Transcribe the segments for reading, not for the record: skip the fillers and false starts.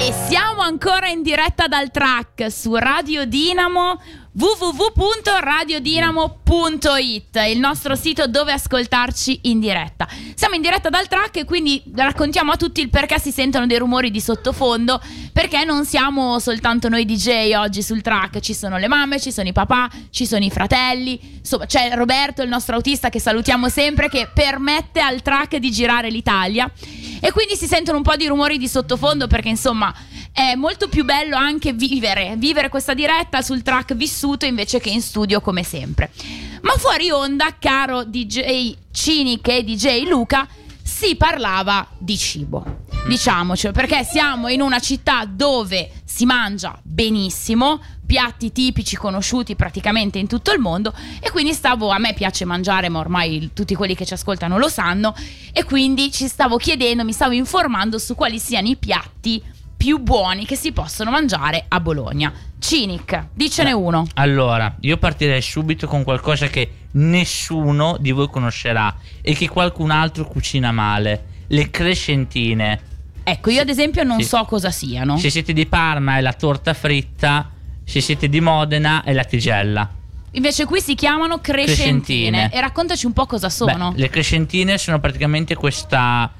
E siamo ancora in diretta dal track su Radio Dinamo, www.radiodinamo.it, il nostro sito dove ascoltarci in diretta. Siamo in diretta dal track e quindi raccontiamo a tutti il perché si sentono dei rumori di sottofondo, perché non siamo soltanto noi DJ oggi sul track, ci sono le mamme, ci sono i papà, ci sono i fratelli, insomma c'è Roberto, il nostro autista, che salutiamo sempre, che permette al track di girare l'Italia, e quindi si sentono un po' di rumori di sottofondo perché insomma è molto più bello anche vivere questa diretta sul track vissuto invece che in studio come sempre. Ma fuori onda, caro DJ Cinic e DJ Luca, si parlava di cibo, diciamocelo, perché siamo in una città dove si mangia benissimo, piatti tipici conosciuti praticamente in tutto il mondo, e quindi a me piace mangiare, ma ormai tutti quelli che ci ascoltano lo sanno, e quindi mi stavo informando su quali siano i piatti più buoni che si possono mangiare a Bologna. Cinic, dicene uno. Allora, io partirei subito con qualcosa che nessuno di voi conoscerà e che qualcun altro cucina male: le crescentine. Ecco, io ad esempio non so cosa siano. Se siete di Parma è la torta fritta, se siete di Modena è la tigella. Invece qui si chiamano crescentine. E raccontaci un po' cosa sono. Le crescentine sono praticamente questa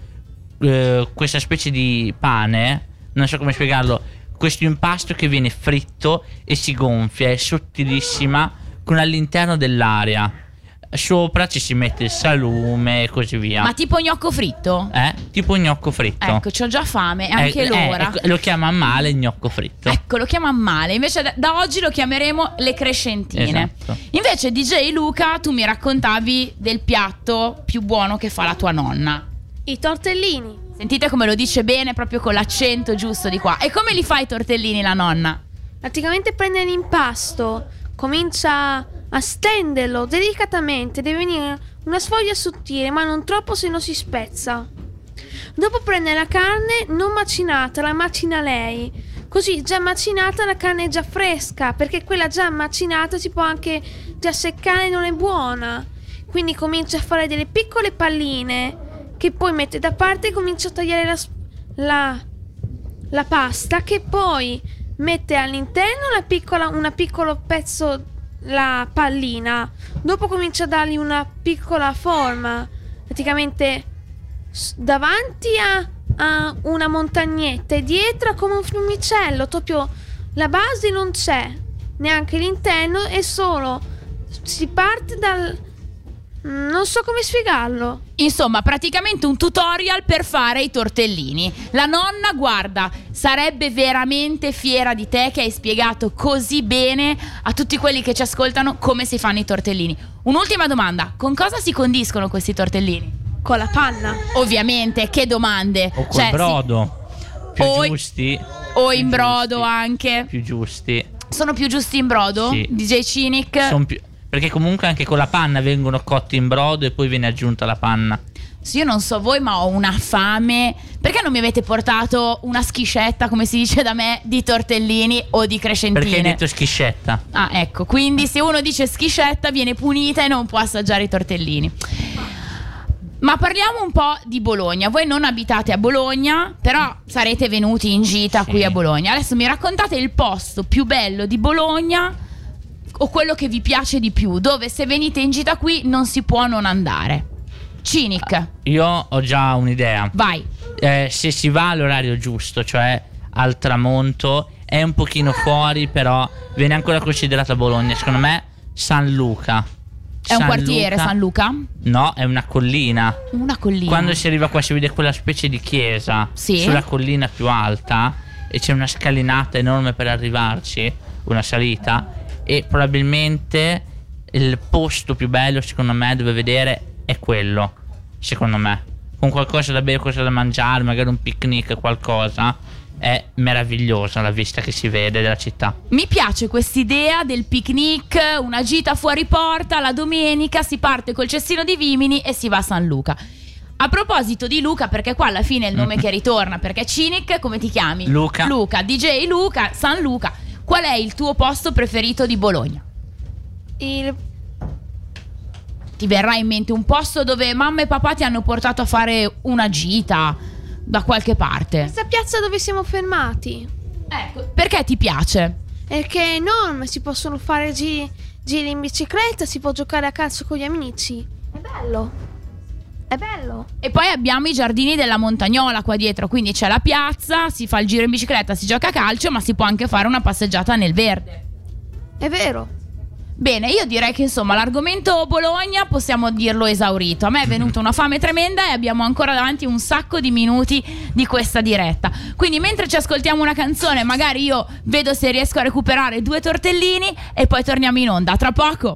specie di pane, non so come spiegarlo, questo impasto che viene fritto e si gonfia, è sottilissima, con all'interno dell'aria sopra ci si mette il salume e così via. Ma tipo gnocco fritto? Tipo gnocco fritto. Ecco, c'ho già fame, anche l'ora. Lo chiama male gnocco fritto. Ecco, lo chiama male. Invece da oggi lo chiameremo le crescentine. Esatto. Invece DJ Luca, tu mi raccontavi del piatto più buono che fa la tua nonna: i tortellini. Sentite come lo dice bene, proprio con l'accento giusto di qua. E come li fa i tortellini la nonna? Praticamente prende l'impasto, comincia a stenderlo delicatamente, deve venire una sfoglia sottile, ma non troppo, se no si spezza. Dopo prende la carne non macinata, la macina lei. Così già macinata la carne è già fresca, perché quella già macinata si può anche già seccare e non è buona. Quindi comincia a fare delle piccole palline che poi mette da parte e comincia a tagliare la pasta, che poi mette all'interno un piccolo pezzo, la pallina. Dopo comincia a dargli una piccola forma, praticamente davanti a una montagnetta e dietro come un fiumicello. Proprio la base non c'è, neanche l'interno, è solo si parte dal... non so come spiegarlo. Insomma, praticamente un tutorial per fare i tortellini. La nonna, guarda, sarebbe veramente fiera di te che hai spiegato così bene a tutti quelli che ci ascoltano come si fanno i tortellini. Un'ultima domanda: con cosa si condiscono questi tortellini? Con la panna. Ovviamente, che domande? O col brodo. Giusti. O in brodo anche. Più giusti. Sono più giusti in brodo? Sì. DJ Cinic? Perché comunque anche con la panna vengono cotti in brodo e poi viene aggiunta la panna. Sì, io non so voi, ma ho una fame. Perché non mi avete portato una schiscetta, come si dice da me, di tortellini o di crescentine? Perché hai detto schiscetta. Ah, ecco, quindi se uno dice schiscetta viene punita e non può assaggiare i tortellini. Ma parliamo un po' di Bologna. Voi non abitate a Bologna, però sarete venuti in gita qui a Bologna. Adesso mi raccontate il posto più bello di Bologna, o quello che vi piace di più, dove se venite in gita qui non si può non andare. Cinic. Io ho già un'idea. Vai. Se si va all'orario giusto, cioè al tramonto, è un pochino fuori, però viene ancora considerata Bologna. Secondo me San Luca. È un quartiere, San Luca? No, è una collina. Una collina. Quando si arriva qua si vede quella specie di chiesa sulla collina più alta, e c'è una scalinata enorme per arrivarci, una salita. E probabilmente il posto più bello, secondo me, dove vedere è quello, secondo me. Con qualcosa da bere, qualcosa da mangiare, magari un picnic, qualcosa. È meravigliosa la vista che si vede della città. Mi piace quest'idea del picnic, una gita fuori porta, la domenica si parte col cestino di vimini e si va a San Luca. A proposito di Luca, perché qua alla fine è il nome che ritorna, perché Cinic, come ti chiami? Luca. DJ Luca, San Luca. Qual è il tuo posto preferito di Bologna? Ti verrà in mente un posto dove mamma e papà ti hanno portato a fare una gita, da qualche parte. Questa piazza dove siamo fermati. Ecco, perché ti piace? Perché è enorme, si possono fare giri in bicicletta, si può giocare a calcio con gli amici. È bello. È bello. E poi abbiamo i giardini della Montagnola qua dietro, quindi c'è la piazza, si fa il giro in bicicletta, si gioca a calcio, ma si può anche fare una passeggiata nel verde. È vero. Bene, io direi che insomma l'argomento Bologna possiamo dirlo esaurito. A me è venuta una fame tremenda e abbiamo ancora davanti un sacco di minuti di questa diretta. Quindi mentre ci ascoltiamo una canzone, magari io vedo se riesco a recuperare 2 tortellini e poi torniamo in onda. Tra poco.